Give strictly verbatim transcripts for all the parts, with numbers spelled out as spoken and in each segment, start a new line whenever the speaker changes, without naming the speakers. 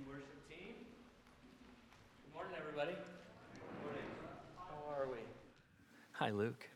Worship team. Good morning, everybody. Good morning. How are we? Hi, Luke.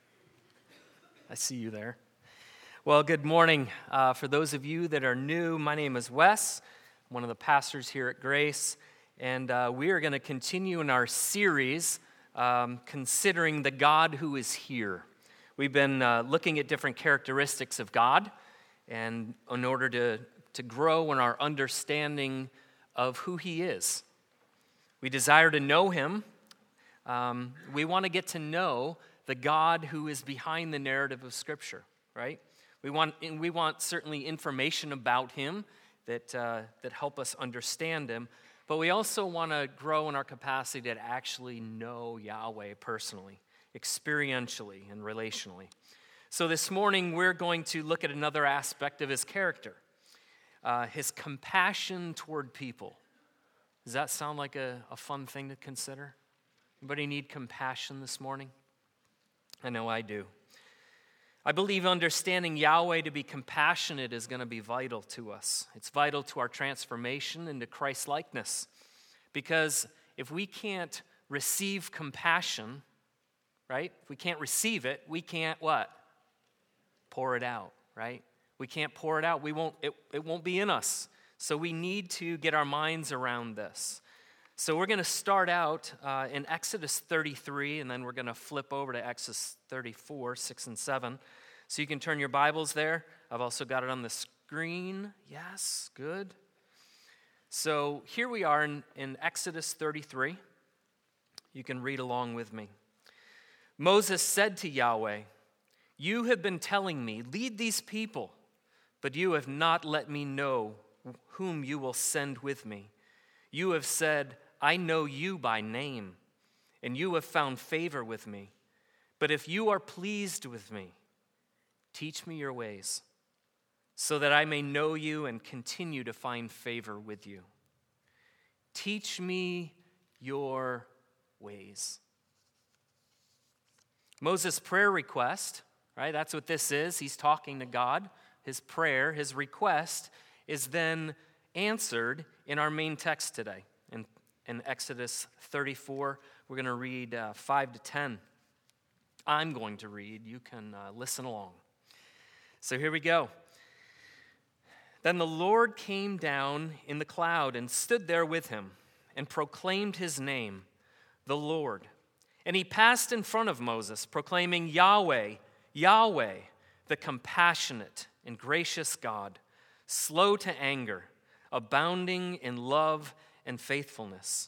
I see you there. Well, good morning. Uh, for those of you that are new, my name is Wes. I'm one of the pastors here at Grace, and uh, we are going to continue in our series um, considering the God who is here. We've been uh, looking at different characteristics of God, and in order to, to grow in our understanding of who He is. We desire to know Him. Um, we want to get to know the God who is behind the narrative of Scripture, right? We want we want certainly information about Him that uh, that help us understand Him, but we also want to grow in our capacity to actually know Yahweh personally, experientially, and relationally. So this morning we're going to look at another aspect of His character. Uh, his compassion toward people. Does that sound like a, a fun thing to consider? Anybody need compassion this morning? I know I do. I believe understanding Yahweh to be compassionate is going to be vital to us. It's vital to our transformation into Christ-likeness. Because if we can't receive compassion, right? If we can't receive it, we can't what? Pour it out, right? We can't pour it out. We won't. It, it won't be in us. So we need to get our minds around this. So we're going to start out uh, in Exodus thirty-three, and then we're going to flip over to Exodus thirty-four, six and seven. So you can turn your Bibles there. I've also got it on the screen. Yes, good. So here we are in, in Exodus thirty-three. You can read along with me. Moses said to Yahweh, "You have been telling me, lead these people, but you have not let me know whom you will send with me. You have said, I know you by name, and you have found favor with me. But if you are pleased with me, teach me your ways, so that I may know you and continue to find favor with you. Teach me your ways." Moses' prayer request, right? That's what this is. He's talking to God. His prayer, his request, is then answered in our main text today. In, in Exodus thirty-four, we're going to read uh, five to ten. I'm going to read. You can uh, listen along. So here we go. Then the Lord came down in the cloud and stood there with him and proclaimed his name, the Lord. And he passed in front of Moses, proclaiming, Yahweh, Yahweh, the compassionate and gracious God, slow to anger, abounding in love and faithfulness,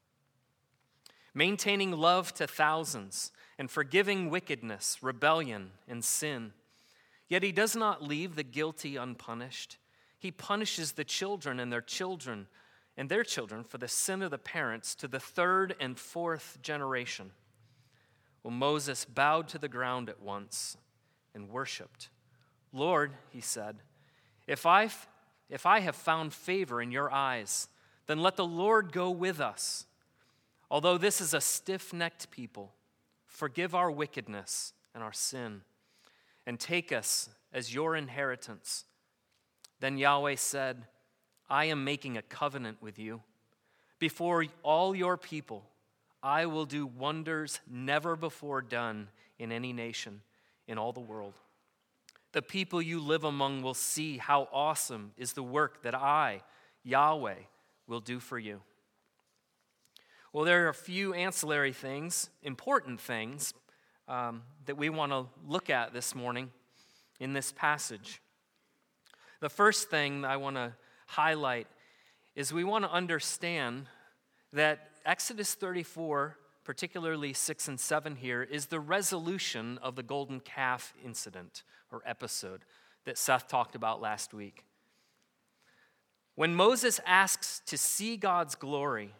maintaining love to thousands, and forgiving wickedness, rebellion, and sin. Yet he does not leave the guilty unpunished. He punishes the children and their children and their children for the sin of the parents to the third and fourth generation. Well, Moses bowed to the ground at once and worshipped. Lord, he said, if I, if I have found favor in your eyes, then let the Lord go with us. Although this is a stiff-necked people, forgive our wickedness and our sin, and take us as your inheritance. Then Yahweh said, I am making a covenant with you. Before all your people, I will do wonders never before done in any nation in all the world. The people you live among will see how awesome is the work that I, Yahweh, will do for you. Well, there are a few ancillary things, important things, um, that we want to look at this morning in this passage. The first thing I want to highlight is we want to understand that Exodus thirty-four, particularly six and seven here, is the resolution of the golden calf incident or episode that Seth talked about last week. When Moses asks to see God's glory,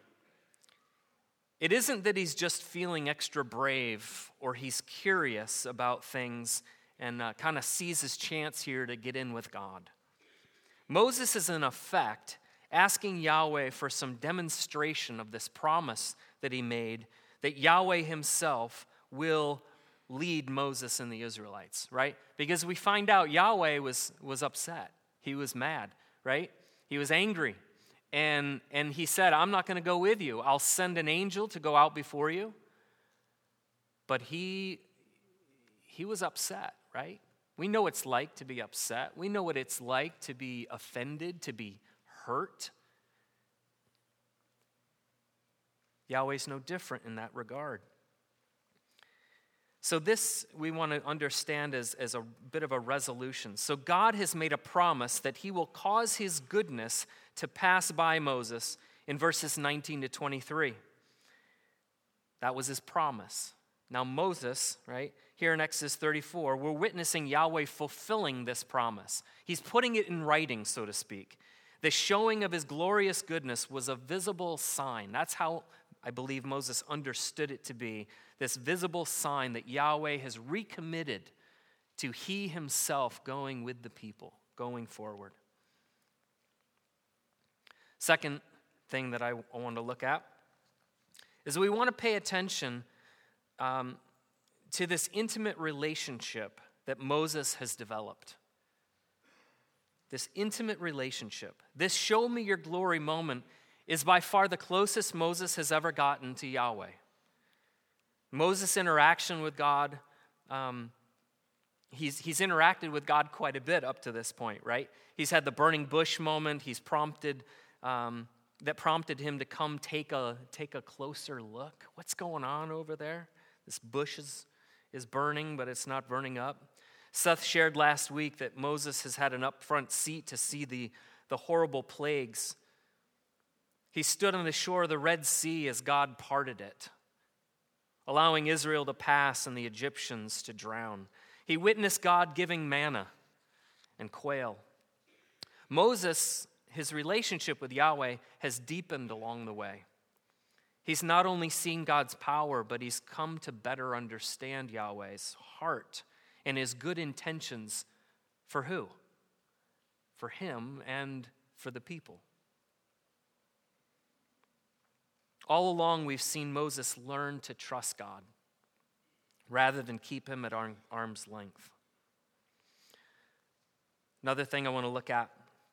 it isn't that he's just feeling extra brave or he's curious about things and uh, kind of sees his chance here to get in with God. Moses is in effect asking Yahweh for some demonstration of this promise that he made, that Yahweh himself will lead Moses and the Israelites, right? Because we find out Yahweh was, was upset. He was mad, right? He was angry. And, and he said, I'm not going to go with you. I'll send an angel to go out before you. But he, he was upset, right? We know what it's like to be upset. We know what it's like to be offended, to be hurt. Yahweh's no different in that regard. So this we want to understand as, as a bit of a resolution. So God has made a promise that he will cause his goodness to pass by Moses in verses nineteen to twenty-three. That was his promise. Now Moses, right, here in Exodus thirty-four, we're witnessing Yahweh fulfilling this promise. He's putting it in writing, so to speak. The showing of his glorious goodness was a visible sign. That's how I believe Moses understood it to be, this visible sign that Yahweh has recommitted to he himself going with the people, going forward. Second thing that I want to look at is we want to pay attention um, to this intimate relationship that Moses has developed. This intimate relationship, this show me your glory moment is by far the closest Moses has ever gotten to Yahweh. Moses' interaction with God, um, he's, he's interacted with God quite a bit up to this point, right? He's had the burning bush moment. He's prompted, um, that prompted him to come take a, take a closer look. What's going on over there? This bush is, is burning, but it's not burning up. Seth shared last week that Moses has had an upfront seat to see the, the horrible plagues. He stood on the shore of the Red Sea as God parted it, allowing Israel to pass and the Egyptians to drown. He witnessed God giving manna and quail. Moses, his relationship with Yahweh has deepened along the way. He's not only seen God's power, but he's come to better understand Yahweh's heart and his good intentions for who? For him and for the people. All along, we've seen Moses learn to trust God rather than keep him at arm's length. Another thing I want to look at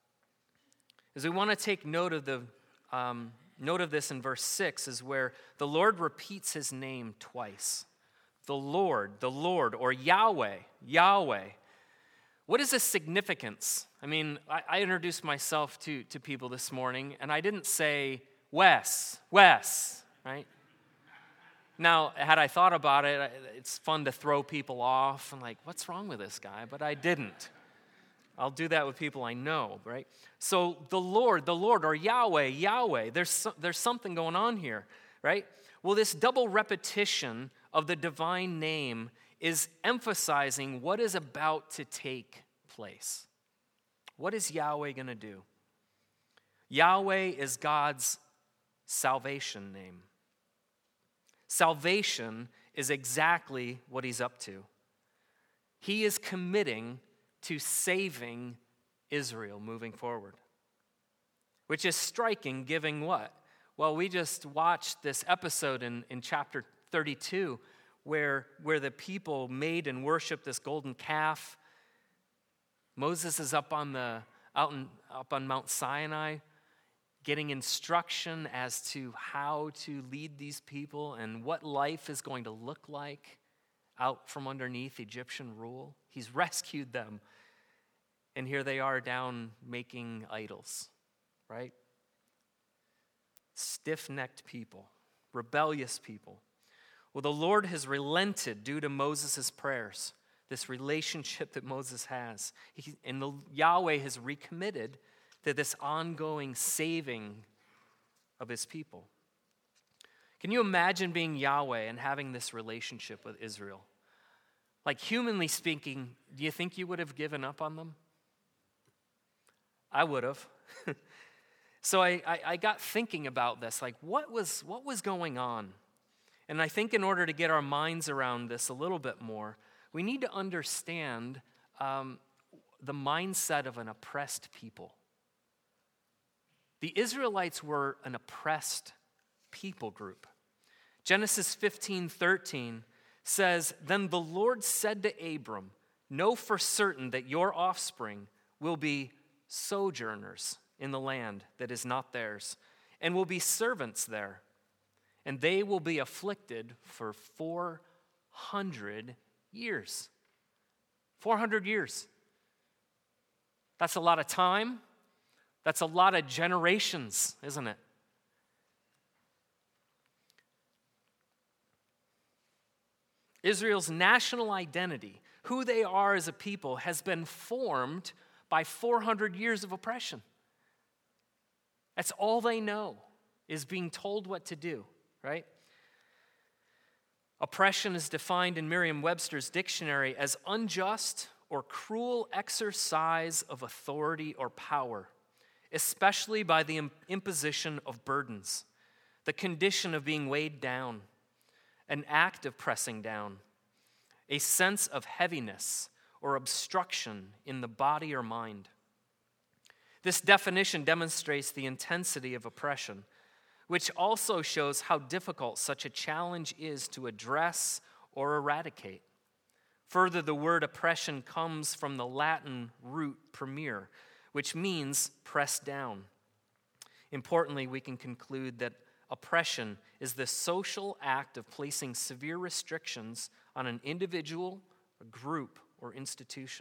is we want to take note of the um, note of this in verse six, is where the Lord repeats his name twice. The Lord, the Lord, or Yahweh, Yahweh. What is the significance? I mean, I, I introduced myself to, to people this morning, and I didn't say, Wes, Wes, right? Now, had I thought about it, it's fun to throw people off. I'm like, what's wrong with this guy? But I didn't. I'll do that with people I know, right? So the Lord, the Lord, or Yahweh, Yahweh, there's, so, there's something going on here, right? Well, this double repetition of the divine name is emphasizing what is about to take place. What is Yahweh going to do? Yahweh is God's salvation name. Salvation is exactly what he's up to. He is committing to saving Israel moving forward, which is striking, given what? Well, we just watched this episode in, in chapter thirty-two where, where the people made and worshiped this golden calf. Moses is up on the out in, up on Mount Sinai, getting instruction as to how to lead these people and what life is going to look like out from underneath Egyptian rule. He's rescued them. And here they are down making idols, right? Stiff-necked people, rebellious people. Well, the Lord has relented due to Moses' prayers, this relationship that Moses has. He, and the, Yahweh has recommitted to this ongoing saving of his people. Can you imagine being Yahweh and having this relationship with Israel? Like, humanly speaking, do you think you would have given up on them? I would have. So I, I, I got thinking about this, like what was what was going on? And I think in order to get our minds around this a little bit more, we need to understand um, the mindset of an oppressed people. The Israelites were an oppressed people group. Genesis fifteen thirteen says, "Then the Lord said to Abram, know for certain that your offspring will be sojourners in the land that is not theirs, and will be servants there. And they will be afflicted for four hundred years. four hundred years. That's a lot of time. That's a lot of generations, isn't it? Israel's national identity, who they are as a people, has been formed by four hundred years of oppression. That's all they know, is being told what to do, right? Oppression is defined in Merriam-Webster's dictionary as unjust or cruel exercise of authority or power, especially by the imposition of burdens, the condition of being weighed down, an act of pressing down, a sense of heaviness or obstruction in the body or mind. This definition demonstrates the intensity of oppression, which also shows how difficult such a challenge is to address or eradicate. Further, the word oppression comes from the Latin root premier, which means press down. Importantly, we can conclude that oppression is the social act of placing severe restrictions on an individual, a group, or institution.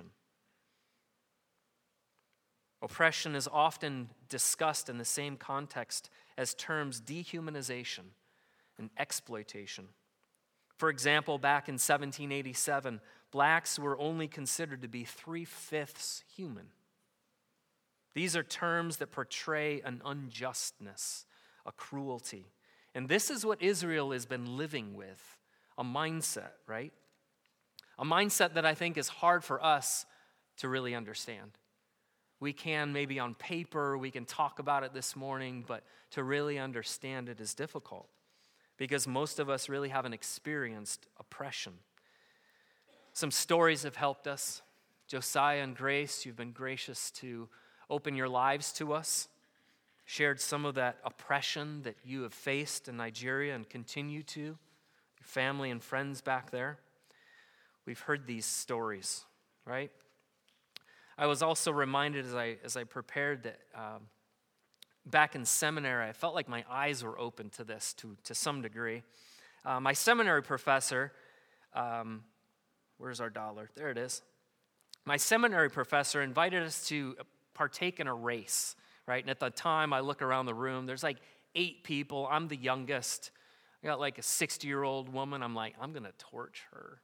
Oppression is often discussed in the same context as terms dehumanization and exploitation. For example, back in seventeen eighty-seven, blacks were only considered to be three-fifths human. These are terms that portray an unjustness, a cruelty. And this is what Israel has been living with, a mindset, right? A mindset that I think is hard for us to really understand. We can maybe on paper, we can talk about it this morning, but to really understand it is difficult because most of us really haven't experienced oppression. Some stories have helped us. Josiah and Grace, you've been gracious to open your lives to us, shared some of that oppression that you have faced in Nigeria and continue to, your family and friends back there. We've heard these stories, right? I was also reminded as I as I prepared that um, back in seminary, I felt like my eyes were open to this to, to some degree. Uh, my seminary professor, um, where's our dollar? There it is. My seminary professor invited us to partake in a race, right? And at the time, I look around the room, there's like eight people. I'm the youngest. I got like a sixty-year-old woman. I'm like, I'm going to torch her.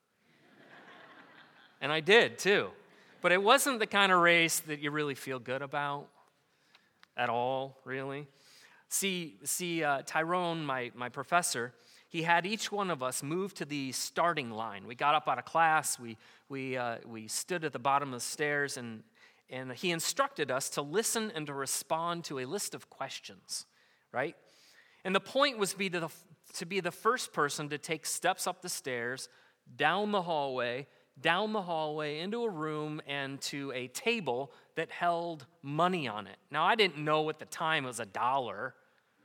And I did, too. But it wasn't the kind of race that you really feel good about at all, really. See, see, uh, Tyrone, my, my professor, he had each one of us move to the starting line. We got up out of class, we we uh, we stood at the bottom of the stairs, and and he instructed us to listen and to respond to a list of questions, right? And the point was be to, the, to be the first person to take steps up the stairs, down the hallway, down the hallway into a room and to a table that held money on it. Now, I didn't know at the time it was a dollar.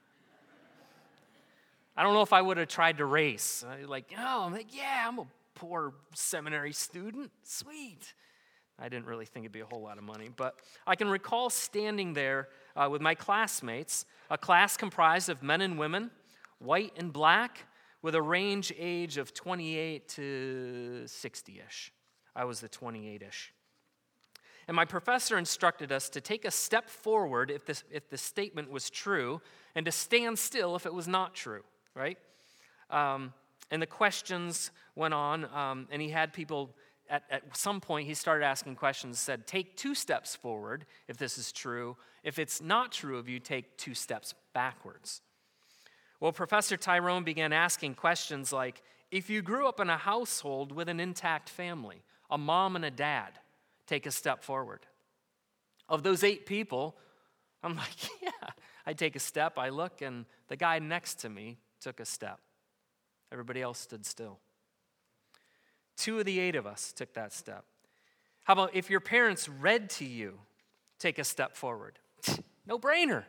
I don't know if I would have tried to race. I like, oh, I'm like, yeah, I'm a poor seminary student. Sweet. I didn't really think it'd be a whole lot of money. But I can recall standing there uh, with my classmates, a class comprised of men and women, white and black, with a range age of twenty-eight to sixty-ish. I was the twenty-eight-ish. And my professor instructed us to take a step forward if this if the statement was true, and to stand still if it was not true, right? Um, and the questions went on, um, and he had people, at, at some point, he started asking questions, said, take two steps forward if this is true. If it's not true of you, take two steps backwards. Well, Professor Tyrone began asking questions like, if you grew up in a household with an intact family, a mom and a dad, take a step forward. Of those eight people, I'm like, yeah, I take a step, I look, and the guy next to me took a step. Everybody else stood still. Two of the eight of us took that step. How about if your parents read to you, take a step forward? No brainer.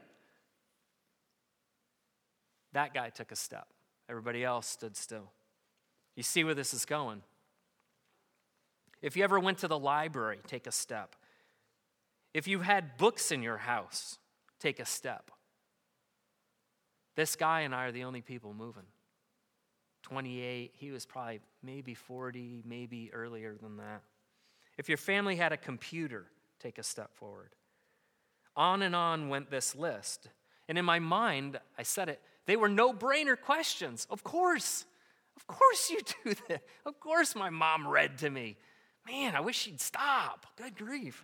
That guy took a step. Everybody else stood still. You see where this is going. If you ever went to the library, take a step. If you had books in your house, take a step. This guy and I are the only people moving. twenty-eight, he was probably maybe forty, maybe earlier than that. If your family had a computer, take a step forward. On and on went this list. And in my mind, I said it, they were no-brainer questions. Of course. Of course you do that. Of course my mom read to me. Man, I wish she'd stop. Good grief.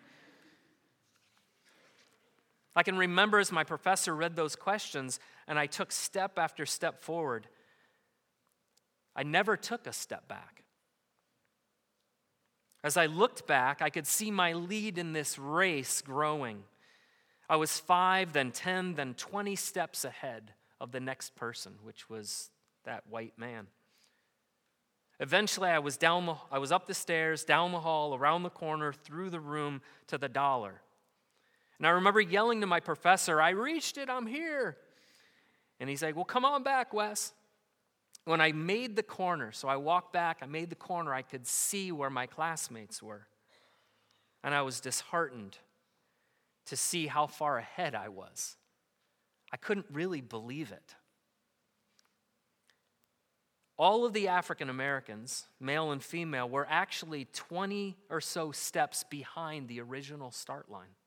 I can remember as my professor read those questions and I took step after step forward, I never took a step back. As I looked back, I could see my lead in this race growing. I was five, then ten, then twenty steps ahead of the next person, which was that white man. Eventually, I was down the, I was up the stairs, down the hall, around the corner, through the room to the dollar. And I remember yelling to my professor, I reached it, I'm here. And he's like, well, come on back, Wes. When I made the corner, so I walked back, I made the corner, I could see where my classmates were. And I was disheartened to see how far ahead I was. I couldn't really believe it. All of the African Americans, male and female, were actually twenty or so steps behind the original start line.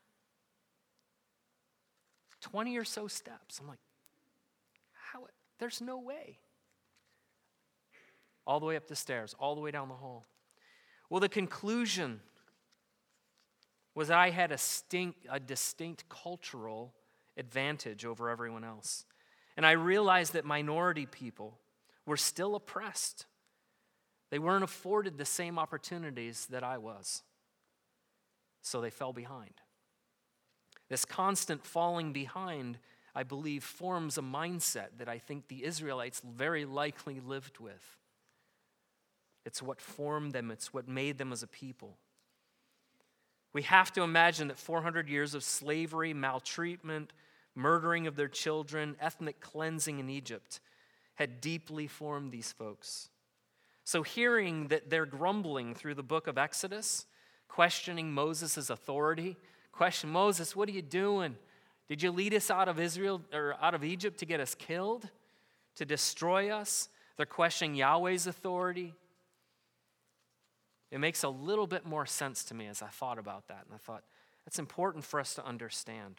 twenty or so steps. I'm like, how? There's no way. All the way up the stairs, all the way down the hall. Well, the conclusion was that I had a distinct, a distinct cultural advantage over everyone else. And I realized that minority people were still oppressed. They weren't afforded the same opportunities that I was. So they fell behind. This constant falling behind, I believe, forms a mindset that I think the Israelites very likely lived with. It's what formed them. It's what made them as a people. We have to imagine that four hundred years of slavery, maltreatment, murdering of their children, ethnic cleansing in Egypt had deeply formed these folks. So hearing that they're grumbling through the book of Exodus, questioning Moses' authority, question, Moses, what are you doing? Did you lead us out of Israel or out of Egypt to get us killed? To destroy us? They're questioning Yahweh's authority. It makes a little bit more sense to me as I thought about that. And I thought, that's important for us to understand.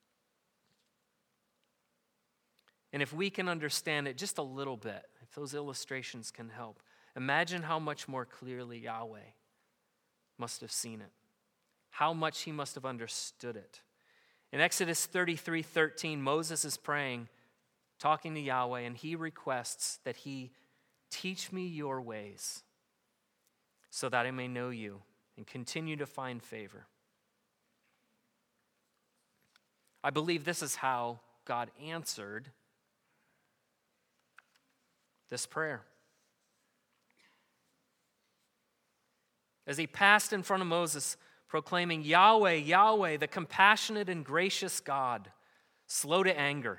And if we can understand it just a little bit, if those illustrations can help, imagine how much more clearly Yahweh must have seen it. How much he must have understood it. In Exodus thirty-three thirteen, Moses is praying, talking to Yahweh, and he requests that he teach me your ways, so that I may know you and continue to find favor. I believe this is how God answered this prayer. As he passed in front of Moses, proclaiming, Yahweh, Yahweh, the compassionate and gracious God, slow to anger,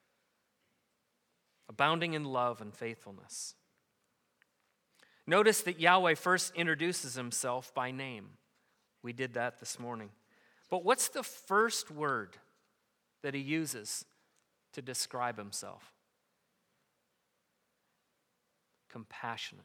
abounding in love and faithfulness. Notice that Yahweh first introduces himself by name. We did that this morning. But what's the first word that he uses to describe himself? Compassionate.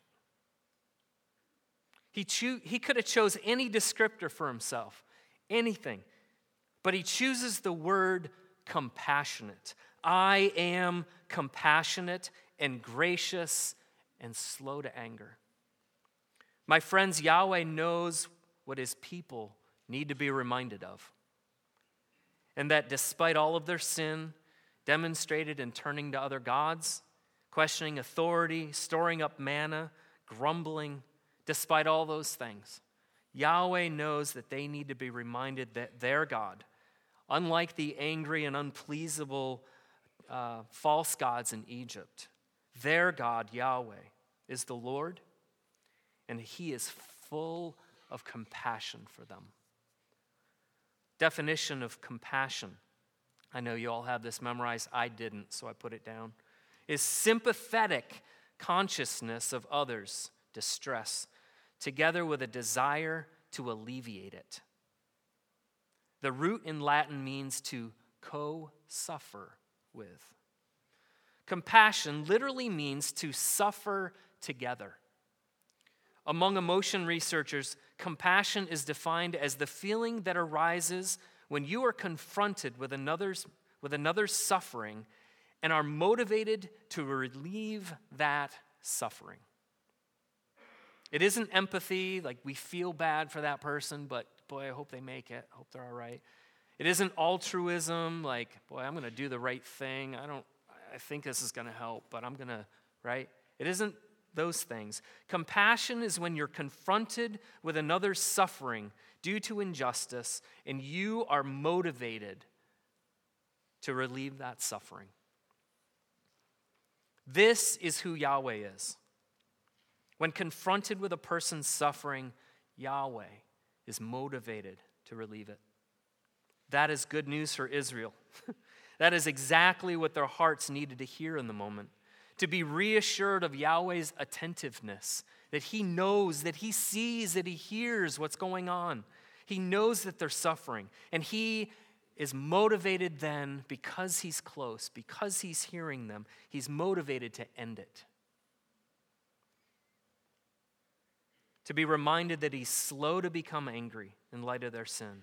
He, cho- he could have chose any descriptor for himself, anything. But he chooses the word compassionate. I am compassionate and gracious and slow to anger. My friends, Yahweh knows what his people need to be reminded of. And that despite all of their sin, demonstrated in turning to other gods, questioning authority, storing up manna, grumbling, despite all those things, Yahweh knows that they need to be reminded that their God, unlike the angry and unpleasable uh, false gods in Egypt, their God, Yahweh, is the Lord, and he is full of compassion for them. Definition of compassion, I know you all have this memorized, I didn't, so I put it down, is sympathetic consciousness of others' distress, together with a desire to alleviate it. The root in Latin means to co-suffer with. Compassion literally means to suffer together. Among emotion researchers, compassion is defined as the feeling that arises when you are confronted with another's, with another's suffering and are motivated to relieve that suffering. It isn't empathy, like we feel bad for that person, but boy, I hope they make it. I hope they're all right. It isn't altruism, like, boy, I'm going to do the right thing. I don't, I think this is going to help, but I'm going to, right? It isn't those things. Compassion is when you're confronted with another's suffering due to injustice, and you are motivated to relieve that suffering. This is who Yahweh is. When confronted with a person's suffering, Yahweh is motivated to relieve it. That is good news for Israel. That is exactly what their hearts needed to hear in the moment. To be reassured of Yahweh's attentiveness, that he knows, that he sees, that he hears what's going on. He knows that they're suffering, and he is motivated then, because he's close, because he's hearing them, he's motivated to end it. To be reminded that he's slow to become angry in light of their sin.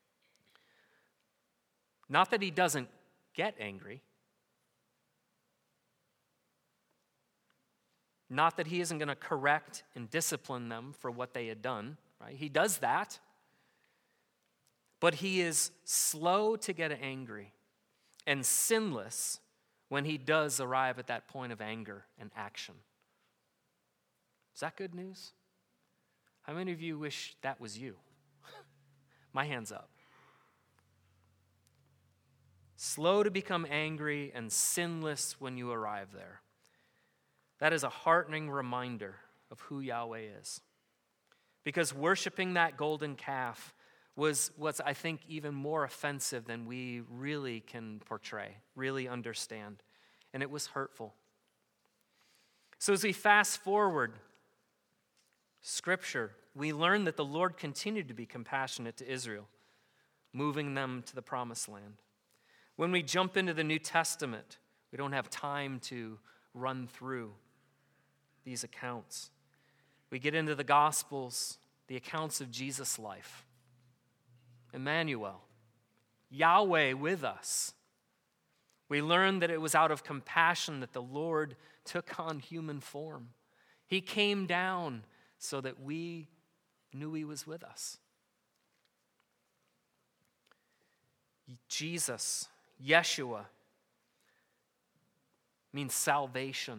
Not that he doesn't get angry. Not that he isn't going to correct and discipline them for what they had done, right? He does that. But he is slow to get angry and sinless when he does arrive at that point of anger and action. Is that good news? How many of you wish that was you? My hand's up. Slow to become angry and sinless when you arrive there. That is a heartening reminder of who Yahweh is. Because worshiping that golden calf was what's, I think, even more offensive than we really can portray, really understand. And it was hurtful. So as we fast forward Scripture, we learn that the Lord continued to be compassionate to Israel, moving them to the promised land. When we jump into the New Testament, we don't have time to run through these accounts. We get into the Gospels, the accounts of Jesus' life. Emmanuel, Yahweh with us. We learn that it was out of compassion that the Lord took on human form. He came down so that we knew he was with us. Jesus, Yeshua, means salvation.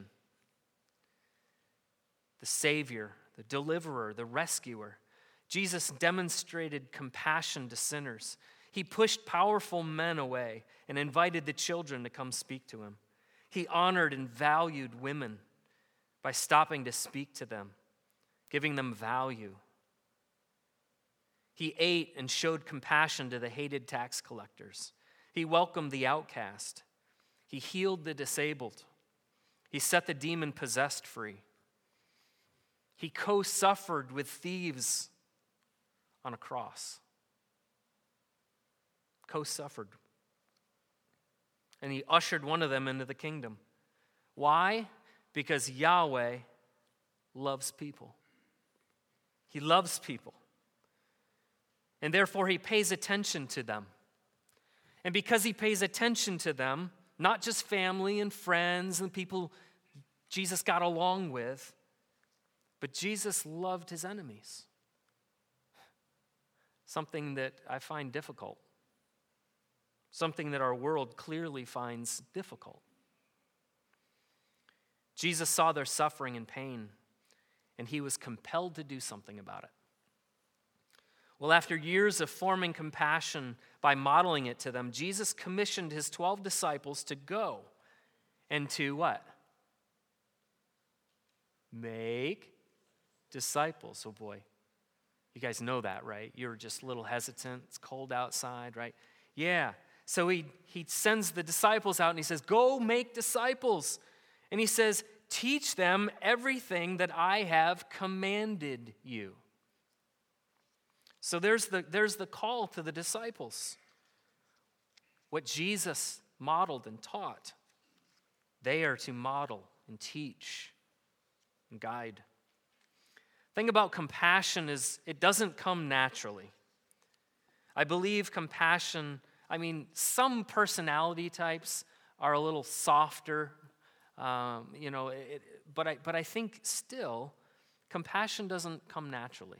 The Savior, the deliverer, the rescuer. Jesus demonstrated compassion to sinners. He pushed powerful men away and invited the children to come speak to him. He honored and valued women by stopping to speak to them, giving them value. He ate and showed compassion to the hated tax collectors. He welcomed the outcast. He healed the disabled. He set the demon-possessed free. He co-suffered with thieves on a cross. Co-suffered. And he ushered one of them into the kingdom. Why? Because Yahweh loves people. He loves people. And therefore he pays attention to them. And because he pays attention to them, not just family and friends and people Jesus got along with, but Jesus loved his enemies. Something that I find difficult. Something that our world clearly finds difficult. Jesus saw their suffering and pain, and he was compelled to do something about it. Well, after years of forming compassion by modeling it to them, Jesus commissioned his twelve disciples to go and to what? Make disciples. Oh boy, you guys know that, right? You're just a little hesitant. It's cold outside, right? Yeah. So he, he sends the disciples out and he says, go make disciples. And he says, teach them everything that I have commanded you. So there's the, there's the call to the disciples. what Jesus modeled and taught, they are to model and teach and guide. The thing about compassion is it doesn't come naturally. I believe compassion, I mean, some personality types are a little softer, um, you know, it, but I but I think still, compassion doesn't come naturally.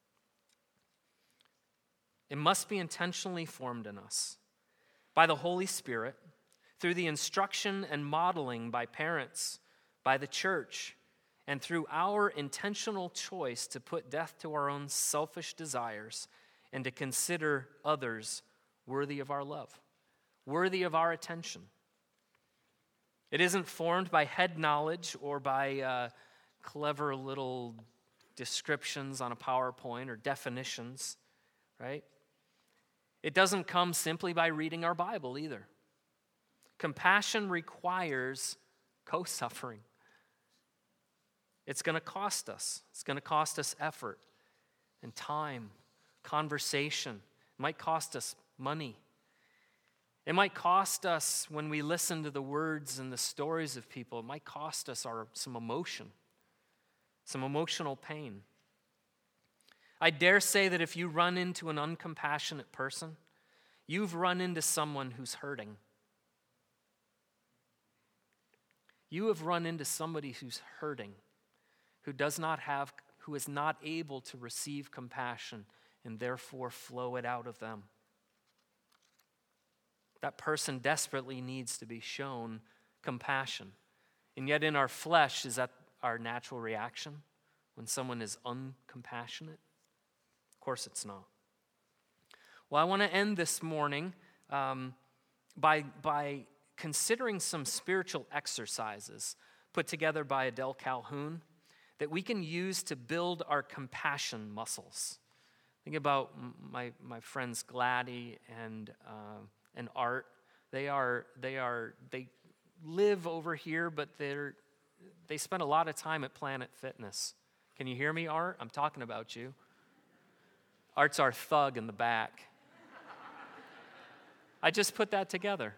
It must be intentionally formed in us by the Holy Spirit, through the instruction and modeling by parents, by the church, and through our intentional choice to put death to our own selfish desires and to consider others worthy of our love, worthy of our attention. It isn't formed by head knowledge or by uh, clever little descriptions on a PowerPoint or definitions, right? It doesn't come simply by reading our Bible either. Compassion requires co-suffering. It's going to cost us. It's going to cost us effort and time, conversation. It might cost us money. It might cost us, when we listen to the words and the stories of people, it might cost us our, some emotion, some emotional pain. I dare say that if you run into an uncompassionate person, you've run into someone who's hurting. You have run into somebody who's hurting, who does not have, who is not able to receive compassion and therefore flow it out of them. That person desperately needs to be shown compassion. And yet in our flesh, is that our natural reaction when someone is uncompassionate? Of course it's not. Well, I want to end this morning um, by, by considering some spiritual exercises put together by Adele Calhoun that we can use to build our compassion muscles. Think about my, my friends Gladdy and uh, and Art. They are they are they live over here, but they're they spend a lot of time at Planet Fitness. Can you hear me, Art? I'm talking about you. Art's our thug in the back. I just put that together.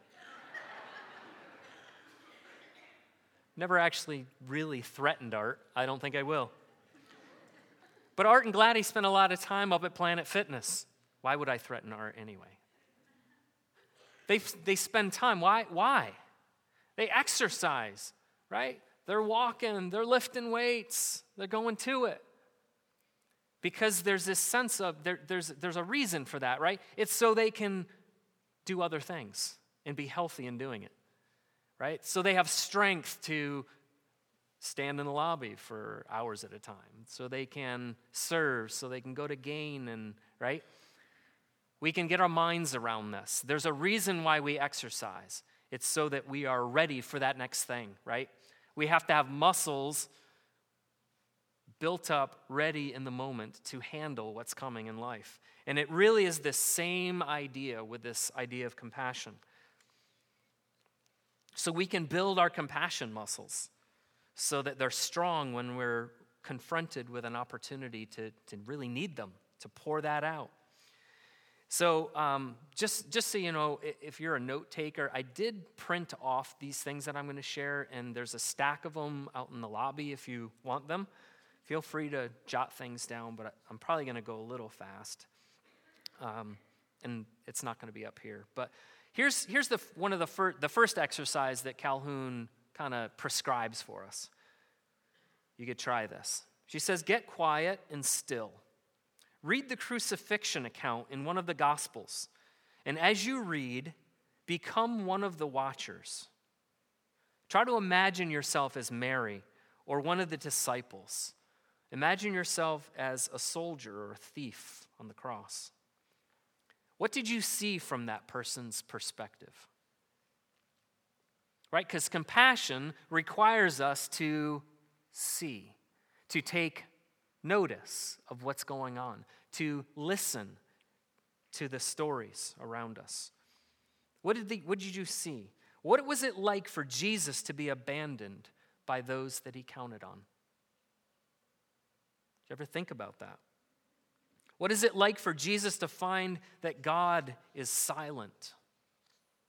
Never actually really threatened Art. I don't think I will. But Art and Gladdy spend a lot of time up at Planet Fitness. Why would I threaten Art anyway? They they spend time. Why? Why? They exercise, right? They're walking, they're lifting weights, they're going to it. Because there's this sense of, there, there's, there's a reason for that, right? It's so they can do other things and be healthy in doing it, right? So they have strength to stand in the lobby for hours at a time. So they can serve, so they can go to gain, and right? We can get our minds around this. There's a reason why we exercise. It's so that we are ready for that next thing, right? We have to have muscles built up, ready in the moment to handle what's coming in life. And it really is the same idea with this idea of compassion. So we can build our compassion muscles so that they're strong when we're confronted with an opportunity to, to really need them, to pour that out. So um, just, just so you know, if you're a note taker, I did print off these things that I'm going to share, and there's a stack of them out in the lobby if you want them. Feel free to jot things down, but I'm probably going to go a little fast, um, and it's not going to be up here. But here's here's the one of the first the first exercise that Calhoun kind of prescribes for us. You could try this. She says, "Get quiet and still. Read the crucifixion account in one of the Gospels, and as you read, become one of the watchers. Try to imagine yourself as Mary or one of the disciples. Imagine yourself as a soldier or a thief on the cross. What did you see from that person's perspective?" Right? Because compassion requires us to see, to take notice of what's going on, to listen to the stories around us. What did, the, what did you see? What was it like for Jesus to be abandoned by those that he counted on? Did you ever think about that? What is it like for Jesus to find that God is silent?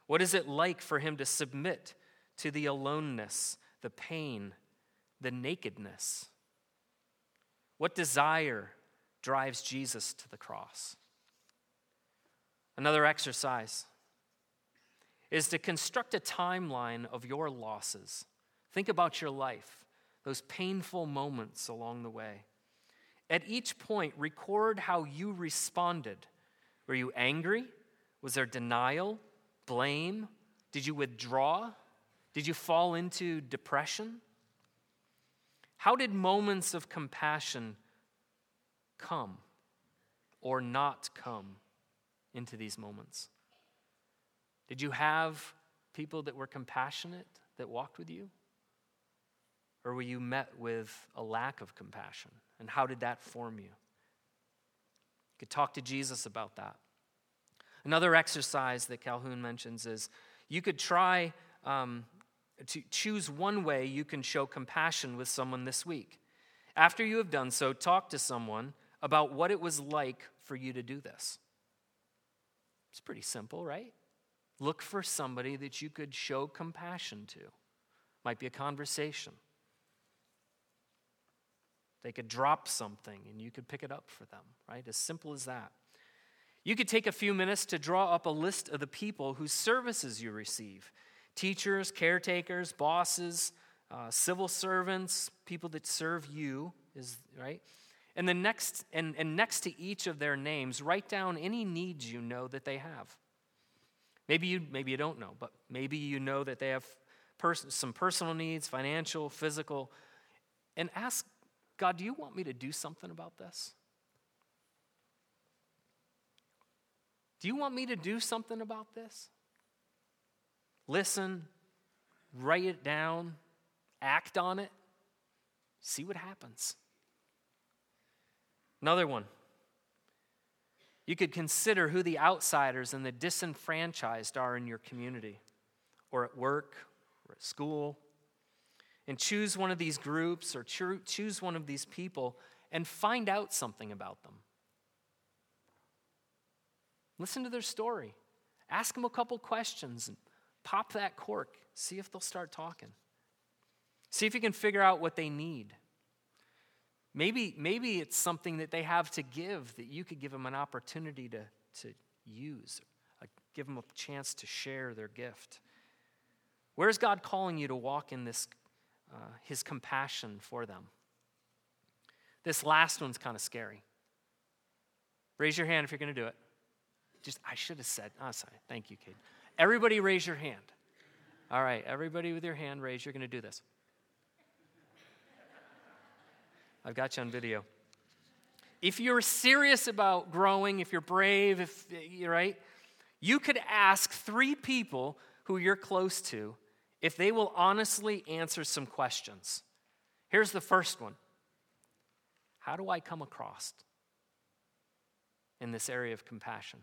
What is it like for him to submit to the aloneness, the pain, the nakedness? What desire drives Jesus to the cross? Another exercise is to construct a timeline of your losses. Think about your life, those painful moments along the way. At each point, record how you responded. Were you angry? Was there denial, blame? Did you withdraw? Did you fall into depression? How did moments of compassion come or not come into these moments? Did you have people that were compassionate that walked with you? Or were you met with a lack of compassion? And how did that form you? You could talk to Jesus about that. Another exercise that Calhoun mentions is you could try um, to choose one way you can show compassion with someone this week. After you have done so, talk to someone about what it was like for you to do this. It's pretty simple, right? Look for somebody that you could show compassion to. Might be a conversation. They could drop something and you could pick it up for them, right? As simple as that. You could take a few minutes to draw up a list of the people whose services you receive. Teachers, caretakers, bosses, uh, civil servants, people that serve you, is right? And the next and, and next to each of their names, write down any needs you know that they have. Maybe you maybe you don't know, but maybe you know that they have pers- some personal needs, financial, physical, and ask God, do you want me to do something about this? Do you want me to do something about this? Listen, write it down, act on it, see what happens. Another one. You could consider who the outsiders and the disenfranchised are in your community, or at work, or at school. And choose one of these groups or cho- choose one of these people and find out something about them. Listen to their story. Ask them a couple questions and pop that cork. See if they'll start talking. See if you can figure out what they need. Maybe, maybe it's something that they have to give that you could give them an opportunity to, to use. Uh, give them a chance to share their gift. Where's God calling you to walk in this, uh, his compassion for them? This last one's kind of scary. Raise your hand if you're going to do it. Just, I should have said, oh, sorry. Thank you, Kate. Everybody raise your hand. All right, everybody with your hand raised, you're going to do this. I've got you on video. If you're serious about growing, if you're brave, if you're right, you could ask three people who you're close to if they will honestly answer some questions. Here's the first one. How do I come across in this area of compassion?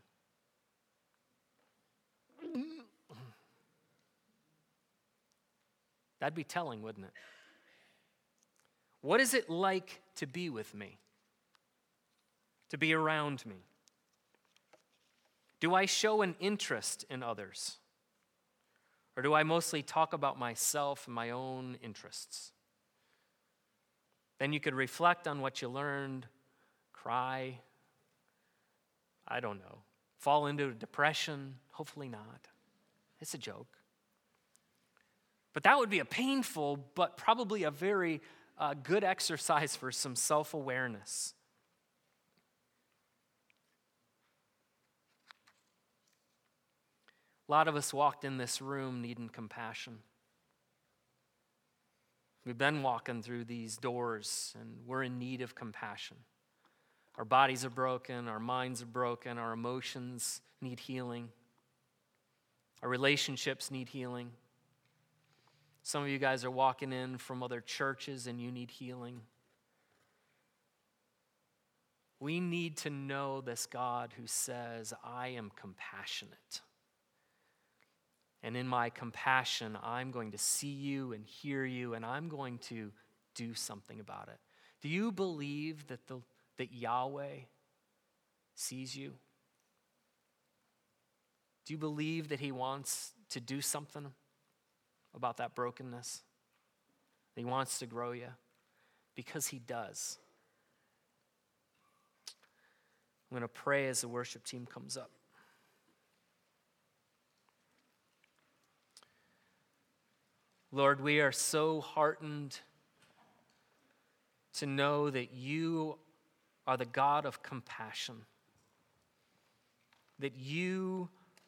That'd be telling, wouldn't it? What is it like to be with me? To be around me? Do I show an interest in others? Or do I mostly talk about myself and my own interests? Then you could reflect on what you learned, cry, I don't know, fall into a depression, hopefully not. It's a joke. But that would be a painful, but probably a very uh, good exercise for some self-awareness. A lot of us walked in this room needing compassion. We've been walking through these doors, and we're in need of compassion. Our bodies are broken, our minds are broken, our emotions need healing. Our relationships need healing. Some of you guys are walking in from other churches and you need healing. We need to know this God who says, I am compassionate. And in my compassion, I'm going to see you and hear you, and I'm going to do something about it. Do you believe that the that Yahweh sees you? Do you believe that he wants to do something about that brokenness? He wants to grow you? Because he does. I'm going to pray as the worship team comes up. Lord, we are so heartened to know that you are the God of compassion, that you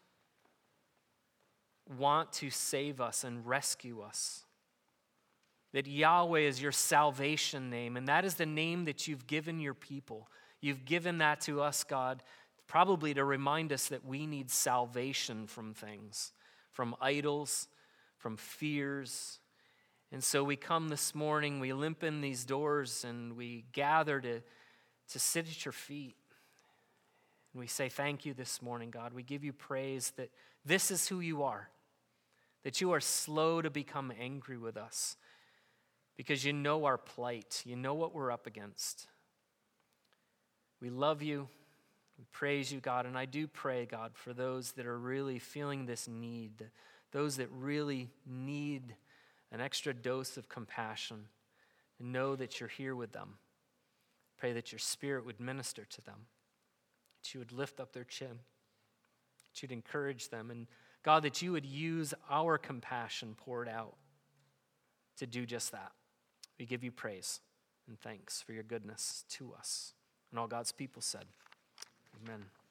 want to save us and rescue us, that Yahweh is your salvation name, and that is the name that you've given your people. You've given that to us, God, probably to remind us that we need salvation from things, from idols, from fears. And so we come this morning, we limp in these doors, and we gather to, to sit at your feet. And we say thank you this morning, God. We give you praise that this is who you are, that you are slow to become angry with us because you know our plight. You know what we're up against. We love you. We praise you, God. And I do pray, God, for those that are really feeling this need, those that really need an extra dose of compassion, and know that you're here with them. Pray that your Spirit would minister to them, that you would lift up their chin, that you'd encourage them, and God, that you would use our compassion poured out to do just that. We give you praise and thanks for your goodness to us. And all God's people said, amen.